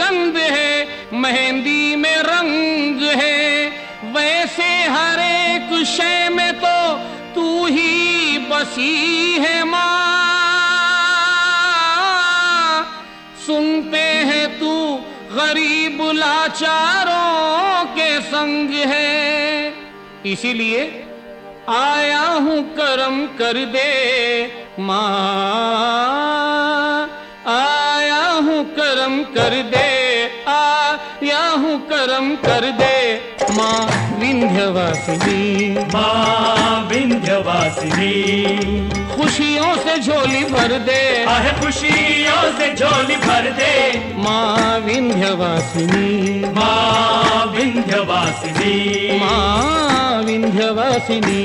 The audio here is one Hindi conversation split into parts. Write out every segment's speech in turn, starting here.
सुगंध है, मेहंदी में रंग है, वैसे हर एक शय में तो तू ही बसी है माँ। सुनते हैं तू गरीब लाचारों के संग है, इसीलिए आया हूँ करम कर दे माँ, आया हूँ करम कर दे, आया हूँ करम कर दे माँ विंध्यवासिनी, माँ विंध्यवासिनी। खुशियों से झोली भर दे, आहे खुशियों से झोली भर दे माँ विंध्यवासिनी, माँ विंध्यवासिनी, माँ विंध्यवासिनी।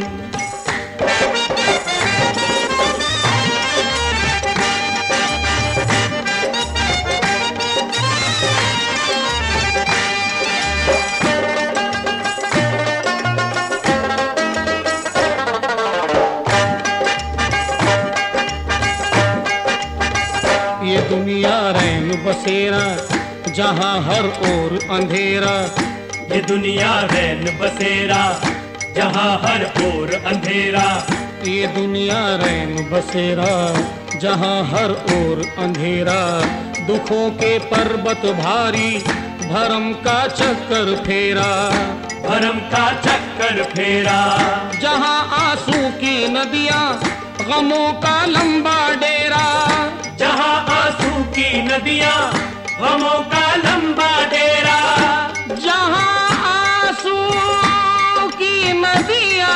ये दुनिया रैन बसेरा जहाँ हर ओर अंधेरा, ये दुनिया रैन बसेरा जहाँ हर ओर अंधेरा, ये दुनिया रैन बसेरा जहाँ हर ओर अंधेरा। दुखों के पर्वत भारी भरम का चक्कर फेरा, भरम का चक्कर फेरा। जहाँ आंसू की नदियाँ गमों का लंबा डेरा, जहाँ आंसू की नदियाँ गमों का लंबा डेरा, जहाँ आंसू की नदियाँ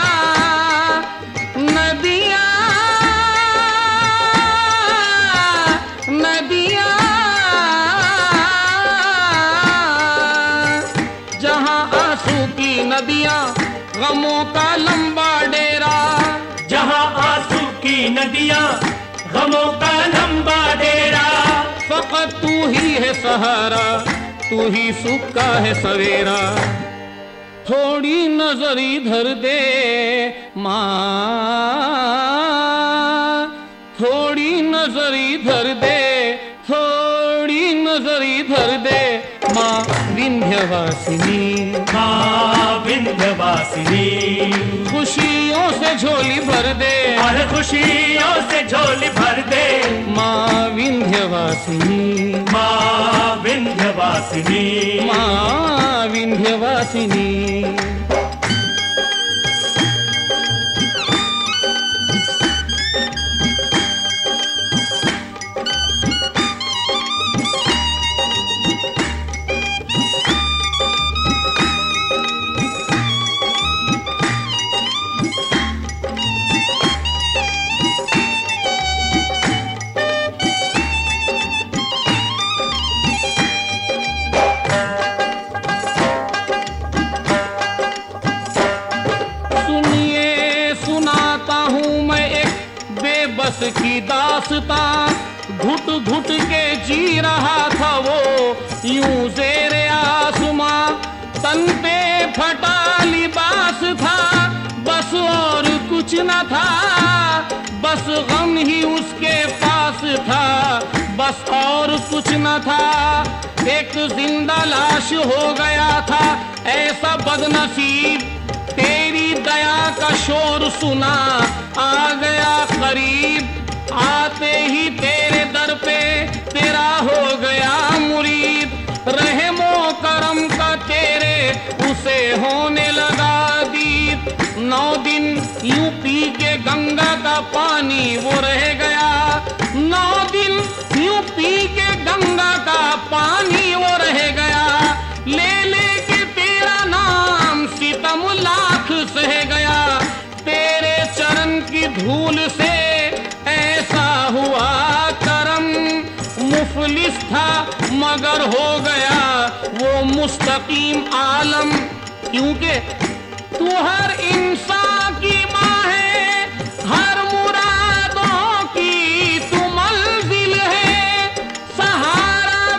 नदियाँ नदियाँ, जहाँ आंसू की नदियाँ गमों का लंबा डेरा, जहाँ आंसू की नदियाँ गमों का लंबा डेरा। फकत तू ही है सहारा, तू ही सुख का है सवेरा। थोड़ी नजर इधर दे माँ, थोड़ी नजर इधर दे, थोड़ी नजर इधर दे माँ विंध्यवासिनी, माँ विंध्यवासिनी। खुशियों से झोली भर दे, और खुशियों से झोली भर दे माँ विंध्यवासिनी, माँ विंध्यवासिनी, माँ विंध्यवासिनी। बस की दास्तां घुट घुट के जी रहा था वो यूं ज़ेरे आसमां, तन पे फटा लिबास था बस और कुछ न था, बस गम ही उसके पास था बस और कुछ न था। एक जिंदा लाश हो गया था ऐसा बदनसीब, तेरी दया का शोर सुना आ गया करीब, आते ही तेरे दर पे तेरा हो गया मुरीद, रहमो करम का तेरे उसे होने लगा दीद। 9 दिन यूं पी के गंगा का पानी वो रह गया, 9 दिन यूं पी के गंगा का पानी वो रह गया, ले के तेरा नाम सितम लाख सह गया, तेरे चरण की धूल से ऐसा हुआ करम, मुफलिस था मगर हो गया वो मुस्तकीम आलम, क्योंकि तू हर इंसान की माँ है, हर मुरादों की तू मंजिल है, सहारा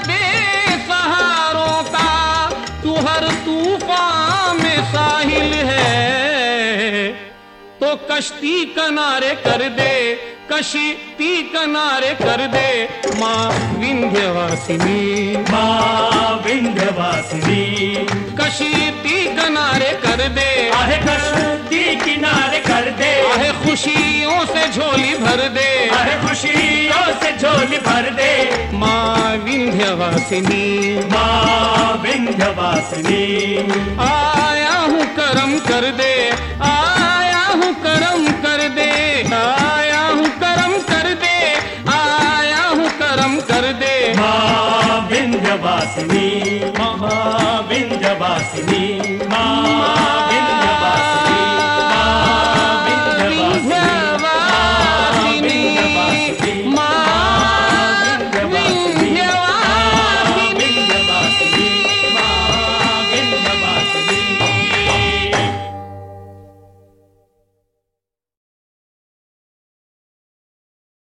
बेसहारों का तू हर तूफान में साहिल है। तो कश्ती किनारे कर दे, कश्ती किनारे कर दे माँ विंध्यवासिनी। विंध्यवासिनी माँ विंध्यवासिनी कशीती किनारे कर दे आहे कश्ती किनारे कर दे आहे खुशियों से झोली भर दे आहे खुशियों से झोली भर दे माँ विंध्यवासिनी माँ विंध्यवासिनी आया हूँ करम कर दे आया हूँ करम कर दे आया हूँ करम कर दे आया हूँ करम कर दे माँ विंध्यवासिनी माँ विंध्यवासिनी